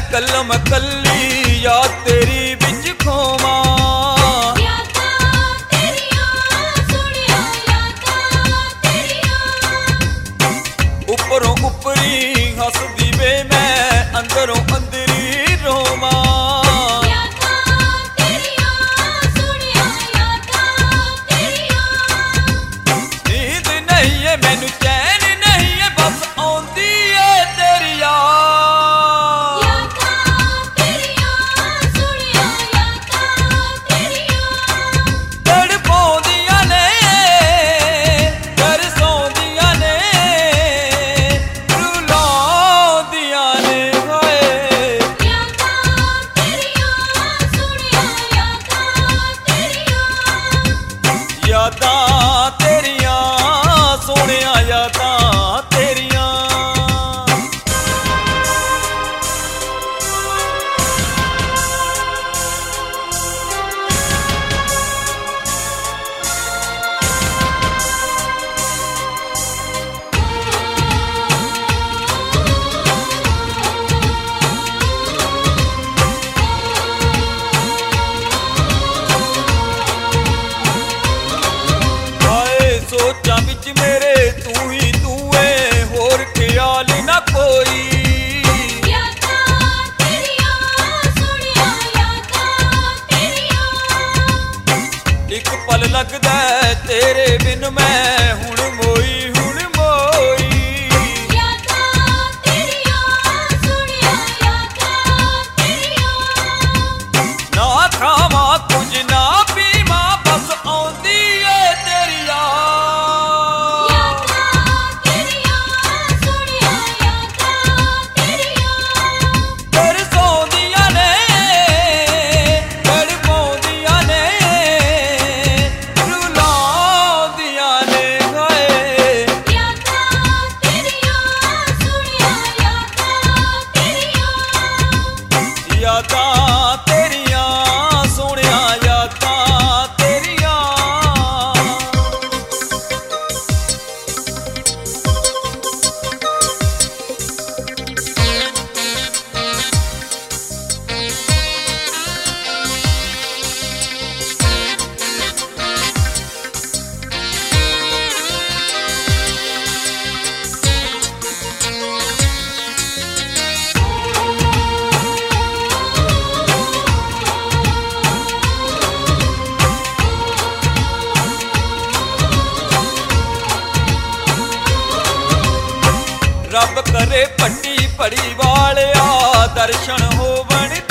कलम कली याद तेरी बिच खोवा उपरों उपरी हसदी वे मैं अंदरों अंदरी रोवा नींद नहीं है मैनू चैन नहीं है बस आउंदी है तेरी यादां तेरियां सोहणिया यादां तेरियां सोचा बिच मेरे तू ही तू है होर ख्याल ना कोई एक पल लगदा है तेरे बिन मैं हुण मोई ना खावा कुछ ना पीवा बस आउंदी है तेरी यादां तेरियां सोहणिया यादां तेरियां रब करे पट्टी पड़ी वालिया दर्शन होवन